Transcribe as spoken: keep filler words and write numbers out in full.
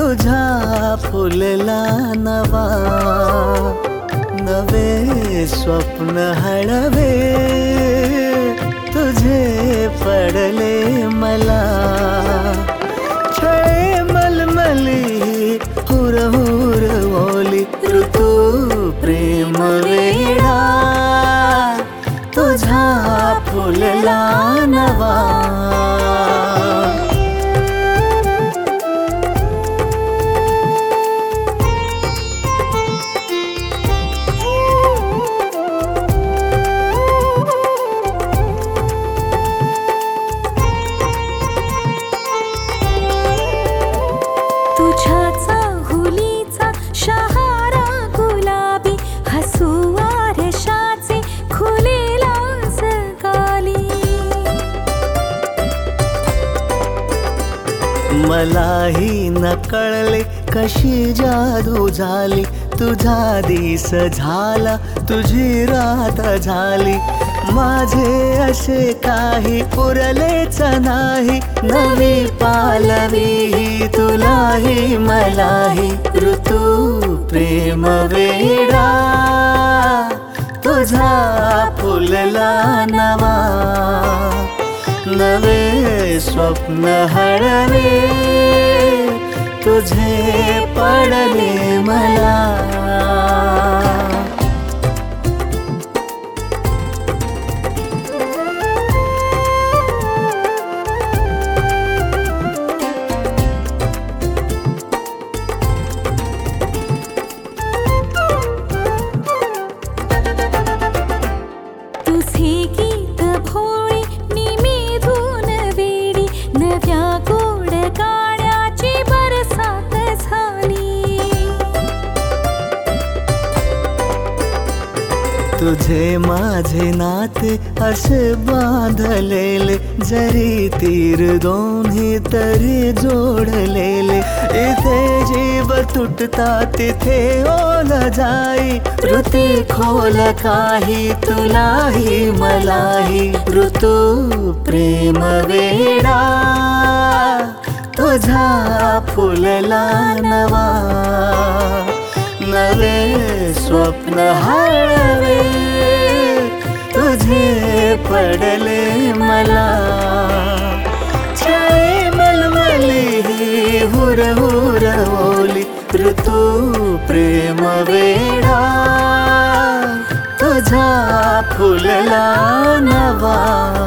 तुझा फुलला नवा, नवे स्वप्न हळवे तुझे पडले मला. छळे मलमली हुर हुर ओली, ऋतू प्रेम वेडा तुझा फुलला नवा. तुझ्या चाहुलीचा शहारा गुलाबी, हसू आरशाचे खुलेला जगाली. मलाही न कळले कशी जादू झाली, तुझा दिस झाला तुझी रात झाली. माझे असे काही पुरलेच नाही, नवी पालवी तुलाही मलाही. ऋतू प्रेम वेडा तुझा फुलला नवा, नवे स्वप्न हळवे तुझे पडले मला. तुझे गीत भोळे निमिधून वेडी, नव्या गोड गाण्याची बरसात झाली. तुझे माझे नाते असे बांधलेले, जरी तीर दोन्ही तरी जोडलेले. इथे जीव तुटता तिथे ओल जाई, ऋती खोल काही तुलाही मलाही. ऋतू प्रेम वेडा तुझा फुलला नवा, नवे स्वप्न हळवे तुझे पडले मला. छळे मलमली हुर हुर ओली, ऋतू प्रेम वेडा तुझा फुलला नवा.